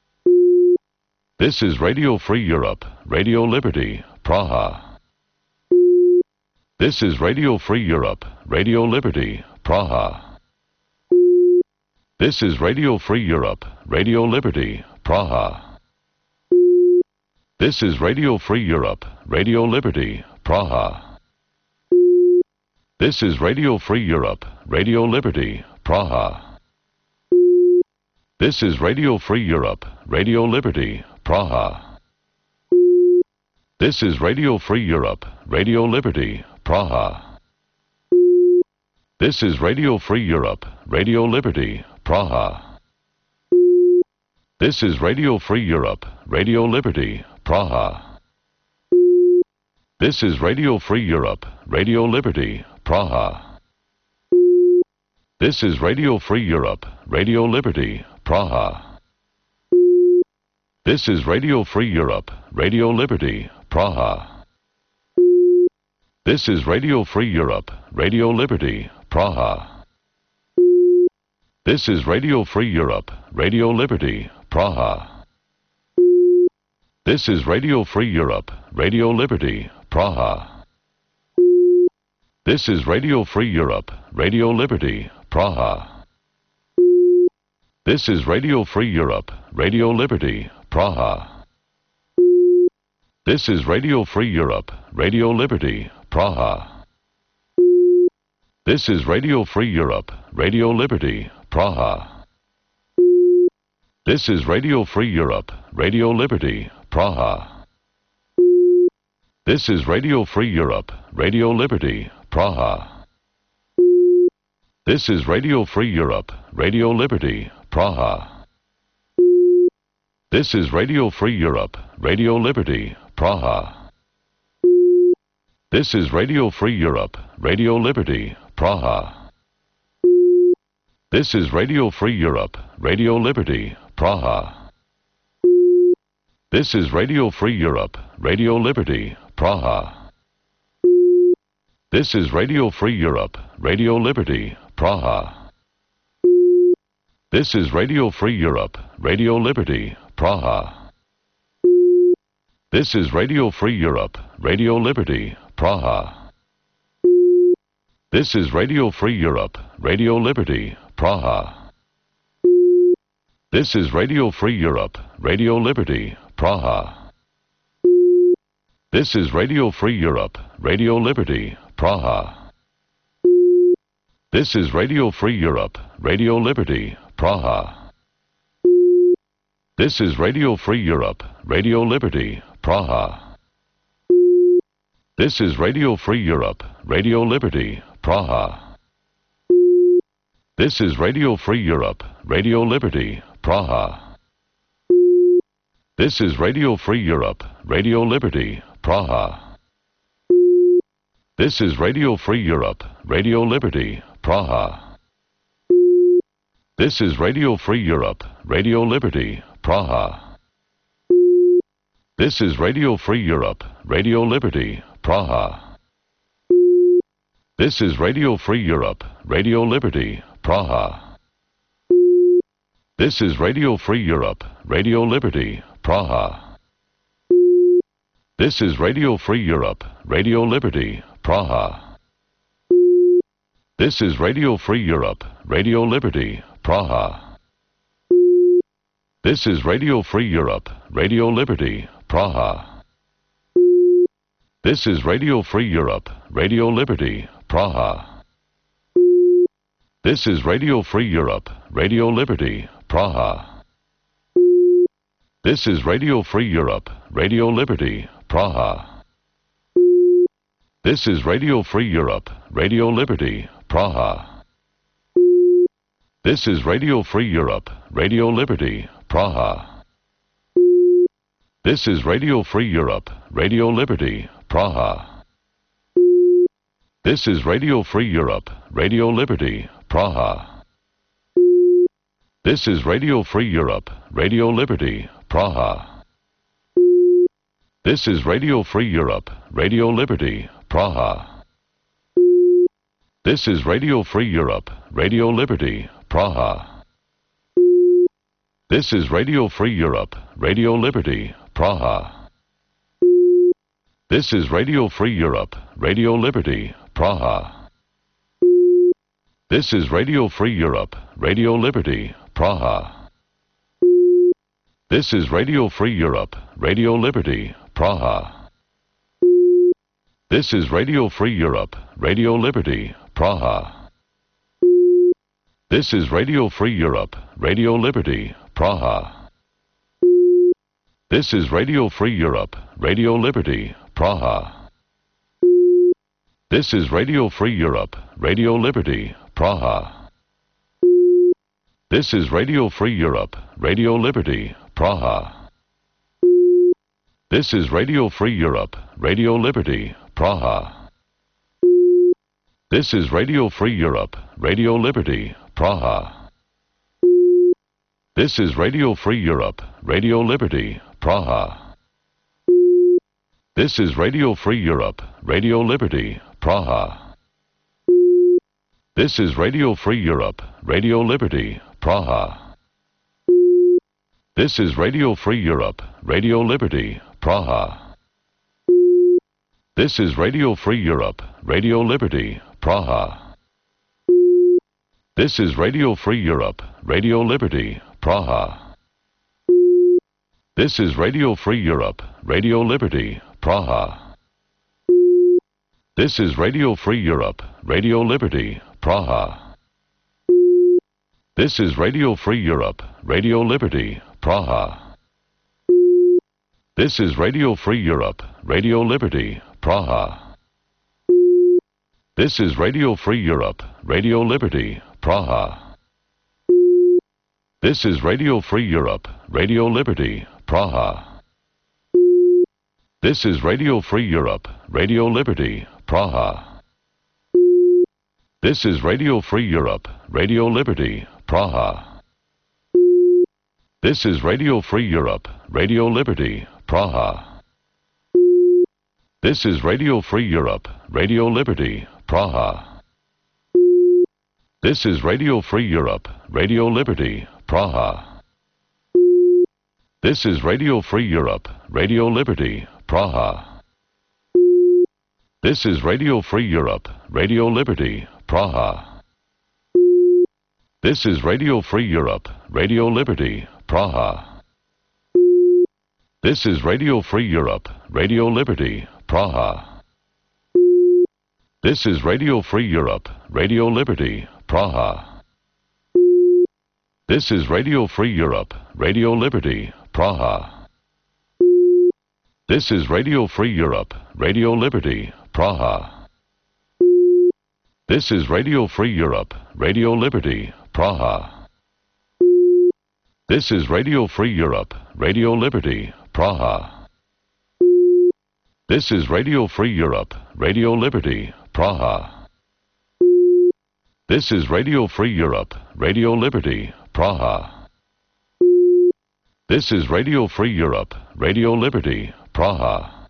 This is Radio Free Europe, Radio Liberty, Praha. This is Radio Free Europe, Radio Liberty, Praha. This is Radio Free Europe, Radio Liberty, Praha. This is Radio Free Europe, Radio Liberty, Praha. This is Radio Free Europe, Radio Liberty, Praha. This is Radio Free Europe, Radio Liberty, Praha. This is Radio Free Europe, Radio Liberty, Praha. This is Radio Free Europe, Radio Liberty, Praha. This is Radio Free Europe, Radio Liberty, Praha. This is Radio Free Europe, Radio Liberty, Praha. This is Radio Free Europe, Radio Liberty, Praha. This is Radio Free Europe, Radio Liberty, Praha. This is Radio Free Europe, Radio Liberty, Praha. This is Radio Free Europe, Radio Liberty, Praha. This is Radio Free Europe, Radio Liberty, Praha. This is Radio Free Europe, Radio Liberty, Praha. This is Radio Free Europe, Radio Liberty, Praha. This is Radio Free Europe, Radio Liberty, Praha. This is Radio Free Europe, Radio Liberty, Praha. This is Radio Free Europe, Radio Liberty, Praha. This is Radio Free Europe, Radio Liberty, Praha. This is Radio Free Europe, Radio Liberty, Praha. This is Radio Free Europe, Radio Liberty, Praha. This is Radio Free Europe, Radio Liberty, Praha. This is Radio Free Europe, Radio Liberty, Praha. This is Radio Free Europe, Radio Liberty, Praha. This is Radio Free Europe, Radio Liberty, Praha. This is Radio Free Europe, Radio Liberty, Praha. This is Radio Free Europe, Radio Liberty, Praha. This is Radio Free Europe, Radio Liberty, Praha. This is Radio Free Europe, Radio Liberty, Praha. This is Radio Free Europe, Radio Liberty, Praha. This is Radio Free Europe, Radio Liberty, Praha. This is Radio Free Europe, Radio Liberty, Praha. This is Radio Free Europe, Radio Liberty, Praha. This is Radio Free Europe, Radio Liberty, Praha. This is Radio Free Europe, Radio Liberty, Praha. This is Radio Free Europe, Radio Liberty, Praha. This is Radio Free Europe, Radio Liberty, Praha. This is Radio Free Europe, Radio Liberty, Praha. This is Radio Free Europe, Radio Liberty, Praha. This is Radio Free Europe, Radio Liberty, Praha. This is Radio Free Europe, Radio Liberty, Praha. This is Radio Free Europe, Radio Liberty, Praha. This is Radio Free Europe, Radio Liberty, Praha. This is Radio Free Europe, Radio Liberty, Praha. This is Radio Free Europe, Radio Liberty, Praha. This is Radio Free Europe, Radio Liberty, Praha. This is Radio Free Europe, Radio Liberty, Praha. This is Radio Free Europe, Radio Liberty, Praha. This is Radio Free Europe, Radio Liberty, Praha. This is Radio Free Europe, Radio Liberty, Praha. This is Radio Free Europe, Radio Liberty, Praha. This is Radio Free Europe, Radio Liberty, Praha. This is Radio Free Europe, Radio Liberty, Praha. This is Radio Free Europe, Radio Liberty, Praha. This is Radio Free Europe, Radio Liberty, Praha. This is Radio Free Europe, Radio Liberty, Praha. This is Radio Free Europe, Radio Liberty, Praha. This is Radio Free Europe, Radio Liberty, Praha. This is Radio Free Europe, Radio Liberty, Praha. This is Radio Free Europe, Radio Liberty, Praha. This is Radio Free Europe, Radio Liberty, Praha. This is Radio Free Europe, Radio Liberty, Praha. This is Radio Free Europe, Radio Liberty, Praha. This is Radio Free Europe, Radio Liberty, Praha. This is Radio Free Europe, Radio Liberty, Praha. This is Radio Free Europe, Radio Liberty, Praha. This is Radio Free Europe, Radio Liberty, Praha. This is Radio Free Europe, Radio Liberty, Praha. This is Radio Free Europe, Radio Liberty, Praha. This is Radio Free Europe, Radio Liberty, Praha. This is Radio Free Europe, Radio Liberty, Praha. This is Radio Free Europe, Radio Liberty, Praha. This is Radio Free Europe, Radio Liberty, Praha. This is Radio Free Europe, Radio Liberty, Praha. This is Radio Free Europe, Radio Liberty, Praha. This is Radio Free Europe, Radio Liberty, Praha. This is Radio Free Europe, Radio Liberty, Praha. This is Radio Free Europe, Radio Liberty, Praha. This is Radio Free Europe, Radio Liberty, Praha. This is Radio Free Europe, Radio Liberty, Praha. This is Radio Free Europe, Radio Liberty, Praha. This is Radio Free Europe, Radio Liberty, Praha. This is Radio Free Europe, Radio Liberty, Praha. This is Radio Free Europe, Radio Liberty, Praha. This is Radio Free Europe, Radio Liberty, Praha. This is Radio Free Europe, Radio Liberty, Praha. This is Radio Free Europe, Radio Liberty, Praha. This is Radio Free Europe, Radio Liberty, Praha. This is Radio Free Europe, Radio Liberty, Praha. This is Radio Free Europe, Radio Liberty, Praha. This is Radio Free Europe, Radio Liberty, Praha. This is Radio Free Europe, Radio Liberty, Praha. This is Radio Free Europe, Radio Liberty, Praha.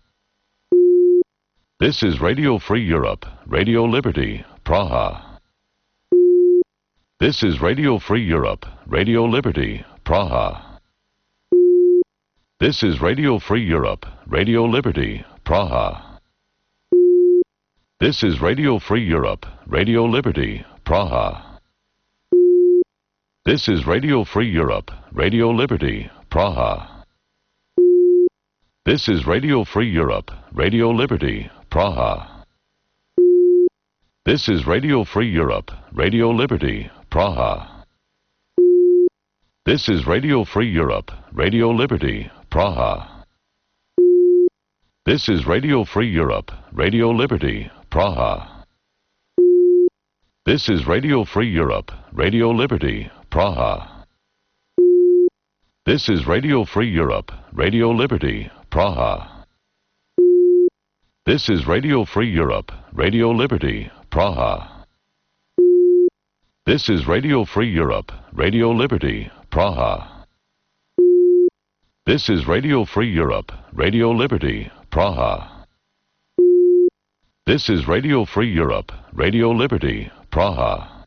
This is Radio Free Europe, Radio Liberty, Praha. This is Radio Free Europe, Radio Liberty, Praha. This is Radio Free Europe, Radio Liberty, Praha. This is Radio Free Europe, Radio Liberty, Praha. This is Radio Free Europe, Radio Liberty, Praha. This is Radio Free Europe, Radio Liberty, Praha. This is Radio Free Europe, Radio Liberty, Praha. This is Radio Free Europe, Radio Liberty, Praha. This is Radio Free Europe, Radio Liberty, Praha. This is Radio Free Europe, Radio Liberty, Praha. This is Radio Free Europe, Radio Liberty, Praha. This is Radio Free Europe, Radio Liberty, Praha. This is Radio Free Europe, Radio Liberty, Praha. This is Radio Free Europe, Radio Liberty, Praha. This is Radio Free Europe, Radio Liberty, Praha.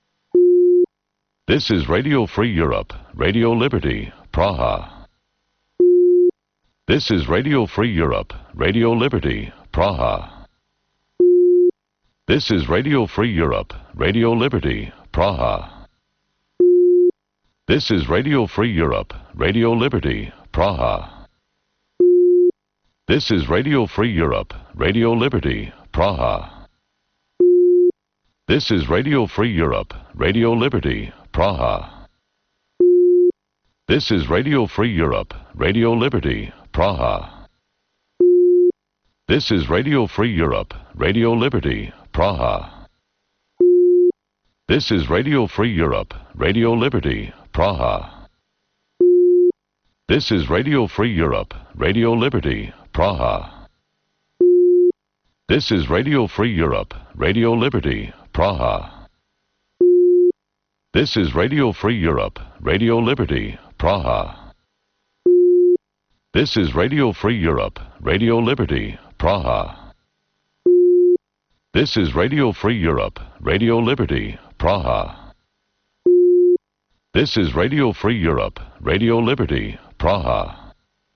This is Radio Free Europe, Radio Liberty, Praha. This is Radio Free Europe, Radio Liberty, Praha. This is Radio Free Europe, Radio Liberty, Praha. This is Radio Free Europe, Radio Liberty, Praha. This is Radio Free Europe, Radio Liberty, Praha. This is Radio Free Europe, Radio Liberty, Praha. This is Radio Free Europe, Radio Liberty, Praha. This is Radio Free Europe, Radio Liberty, Praha. This is Radio Free Europe, Radio Liberty, Praha. This is Radio Free Europe, Radio Liberty, Praha. This is Radio Free Europe, Radio Liberty, Praha. This is Radio Free Europe, Radio Liberty, Praha. This is Radio Free Europe, Radio Liberty, Praha. This is Radio Free Europe, Radio Liberty, Praha. This is Radio Free Europe, Radio Liberty, Praha.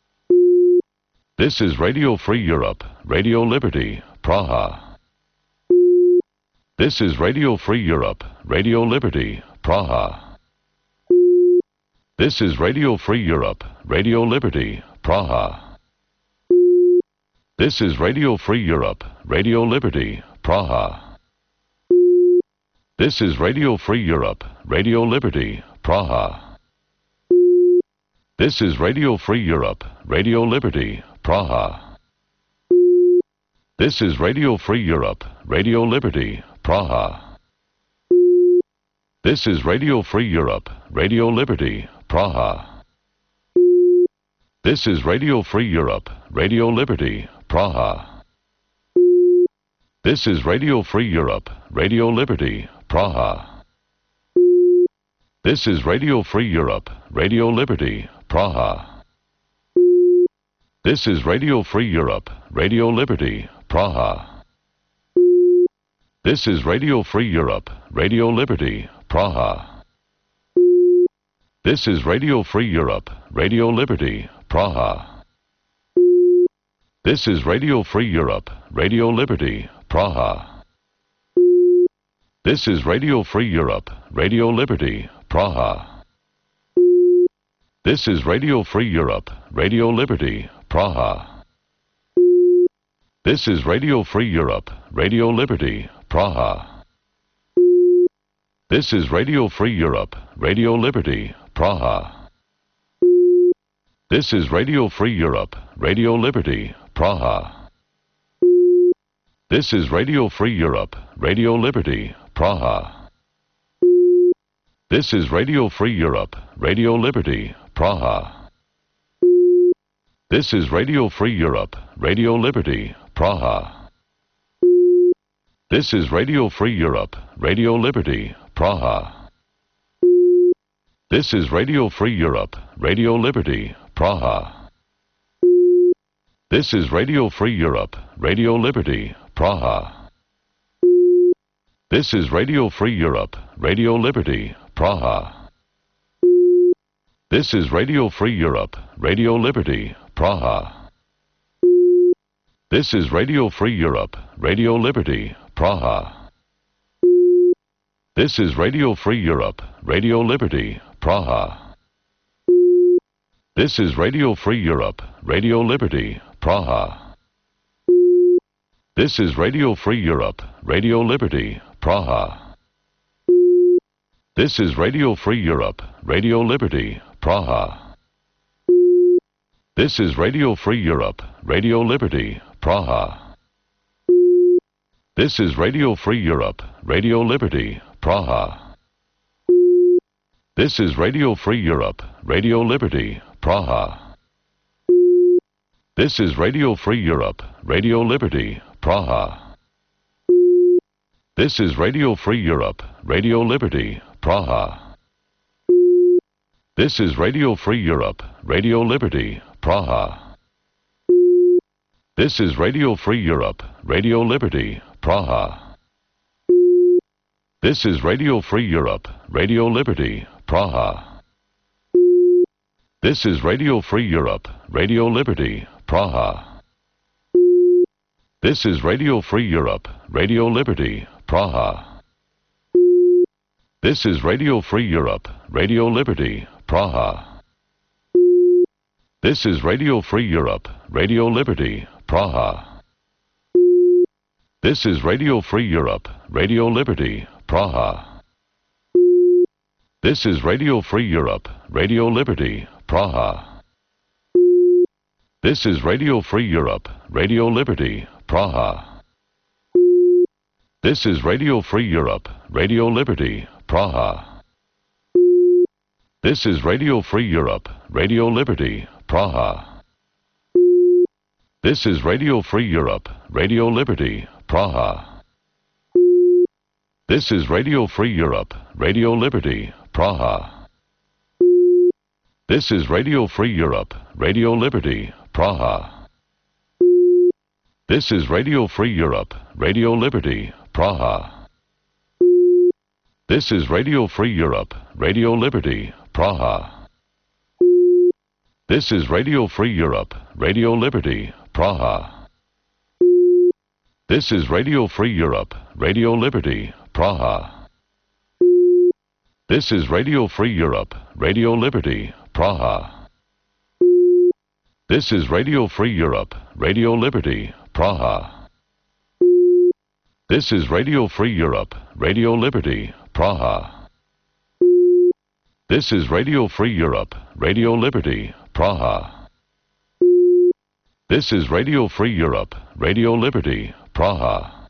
This is Radio Free Europe, Radio Liberty, Praha. This is Radio Free Europe, Radio Liberty, Praha. This is Radio Free Europe, Radio Liberty, Praha. This is Radio Free Europe, Radio Liberty, Praha. This is Radio Free Europe, Radio Liberty, Praha. This is Radio Free Europe, Radio Liberty, Praha. This is Radio Free Europe, Radio Liberty, Praha. This is Radio Free Europe, Radio Liberty, Praha. This is Radio Free Europe, Radio Liberty, Praha. This is Radio Free Europe, Radio Liberty, Praha. This is Radio Free Europe, Radio Liberty, Praha. This is Radio Free Europe, Radio Liberty, Praha. This is Radio Free Europe, Radio Liberty, Praha. This is Radio Free Europe, Radio Liberty, Praha. This is Radio Free Europe, Radio Liberty, Praha. This is Radio Free Europe, Radio Liberty, Praha. This is Radio Free Europe, Radio Liberty, Praha. This is Radio Free Europe, Radio Liberty, Praha. This is Radio Free Europe, Radio Liberty, Praha. This is Radio Free Europe, Radio Liberty, Praha. This is Radio Free Europe, Radio Liberty, Praha. This is Radio Free Europe, Radio Liberty, Praha. This is Radio Free Europe, Radio Liberty, Praha. This is Radio Free Europe, Radio Liberty, Praha. This is Radio Free Europe, Radio Liberty, Praha. This is Radio Free Europe, Radio Liberty, Praha. This is Radio Free Europe, Radio Liberty, Praha. This is Radio Free Europe, Radio Liberty, Praha. This is Radio Free Europe, Radio Liberty, Praha. This is Radio Free Europe, Radio Liberty, Praha. This is Radio Free Europe, Radio Liberty, Praha. This is Radio Free Europe, Radio Liberty, Praha. This is Radio Free Europe, Radio Liberty, Praha. This is Radio Free Europe, Radio Liberty, Praha. This is Radio Free Europe, Radio Liberty, Praha. This is Radio Free Europe, Radio Liberty, Praha. This is Radio Free Europe, Radio Liberty, Praha. This is Radio Free Europe, Radio Liberty, Praha. This is Radio Free Europe, Radio Liberty, Praha. This is Radio Free Europe, Radio Liberty, Praha. This is Radio Free Europe, Radio Liberty, Praha. This is Radio Free Europe, Radio Liberty, Praha. This is Radio Free Europe, Radio Liberty, Praha. This is Radio Free Europe, Radio Liberty, Praha. This is Radio Free Europe, Radio Liberty, Praha. This is Radio Free Europe, Radio Liberty, Praha. This is Radio Free Europe, Radio Liberty, Praha. This is Radio Free Europe, Radio Liberty, Praha. This is Radio Free Europe, Radio Liberty, Praha. This is Radio Free Europe, Radio Liberty, Praha. This is Radio Free Europe, Radio Liberty, Praha. This is Radio Free Europe, Radio Liberty, Praha. This is Radio Free Europe, Radio Liberty, Praha. This is Radio Free Europe, Radio Liberty, Praha. This is Radio Free Europe, Radio Liberty, Praha. This is Radio Free Europe, Radio Liberty, Praha. This is Radio Free Europe, Radio Liberty, Praha. This is Radio Free Europe, Radio Liberty, Praha. This is Radio Free Europe, Radio Liberty, Praha. This is Radio Free Europe, Radio Liberty, Praha. This is Radio Free Europe, Radio Liberty, Praha. This is Radio Free Europe, Radio Liberty, Praha.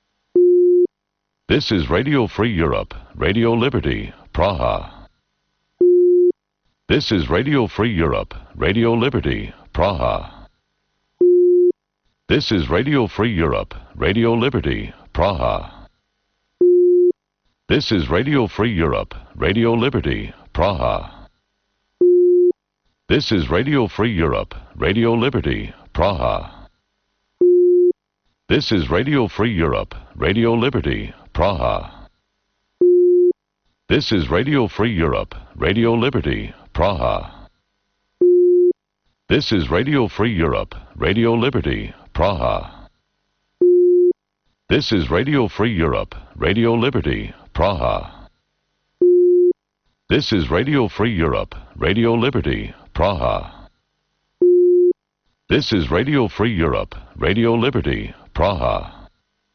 This is Radio Free Europe, Radio Liberty, Praha. This is Radio Free Europe, Radio Liberty, Praha. This is Radio Free Europe, Radio Liberty, Praha. This is Radio Free Europe, Radio Liberty, Praha. This is Radio Free Europe, Radio Liberty, Praha. This is Radio Free Europe, Radio Liberty, Praha. This is Radio Free Europe, Radio Liberty, Praha. This is Radio Free Europe, Radio Liberty, Praha. This is Radio Free Europe, Radio Liberty, Praha. This is Radio Free Europe, Radio Liberty, Praha. This is Radio Free Europe, Radio Liberty, Praha.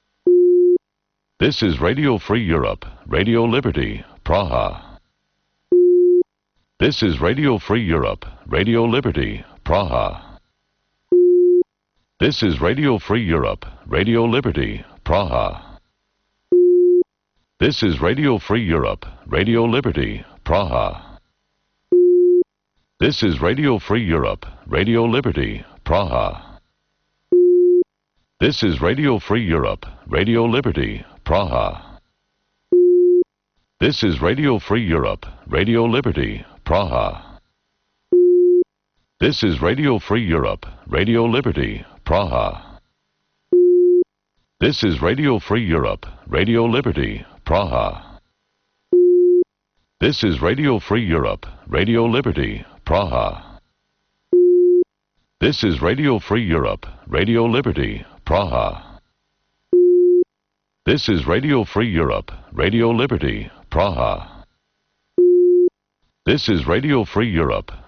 This is Radio Free Europe, Radio Liberty, Praha. This is Radio Free Europe, Radio Liberty, Praha. This is Radio Free Europe, Radio Liberty, Praha. This is Radio Free Europe, Radio Liberty, Praha. This is Radio Free Europe, Radio Liberty, Praha. This is Radio Free Europe, Radio Liberty, Praha. This is Radio Free Europe, Radio Liberty, Praha. This is Radio Free Europe, Radio Liberty, Praha. This is Radio Free Europe, Radio Liberty, Praha. This is Radio Free Europe, Radio Liberty, Praha. This is Radio Free Europe, Radio Liberty, Praha. This is Radio Free Europe, Radio Liberty, Praha. This is Radio Free Europe,